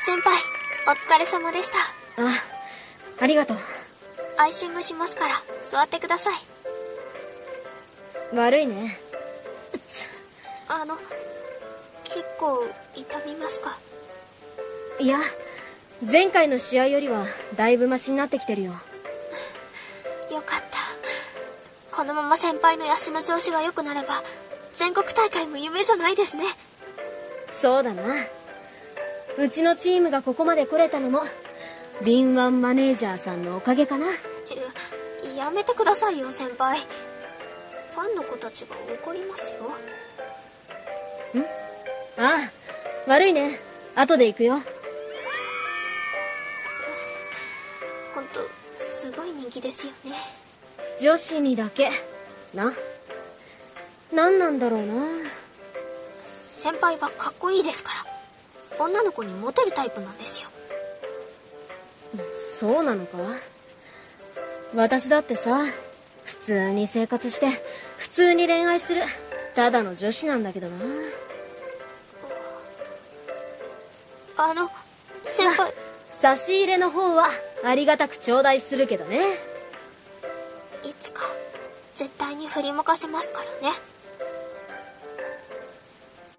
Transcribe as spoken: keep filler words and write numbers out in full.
先輩、お疲れ様でした。 あ、ありがとう。 アイシングしますから座ってください。 悪いね。 あの、結構痛みますか？ いや、前回の試合よりはだいぶマシになってきてるよ。 よかった。このまま先輩の足の調子が良くなれば全国大会も夢じゃないですね。 そうだな。うちのチームがここまで来れたのも敏腕マネージャーさんのおかげかな。 や、やめてくださいよ先輩。ファンの子たちが怒りますよ。 ん？ああ、悪いね。後で行くよ。 ほんとすごい人気ですよね。 女子にだけな。何なんだろうな。 先輩はかっこいいですから、女の子にモテるタイプなんですよ。 そうなのか？私だってさ、普通に生活して普通に恋愛するただの女子なんだけどな。 あの先輩、 差し入れの方はありがたく頂戴するけどね。 いつか絶対に振り向かせますからね。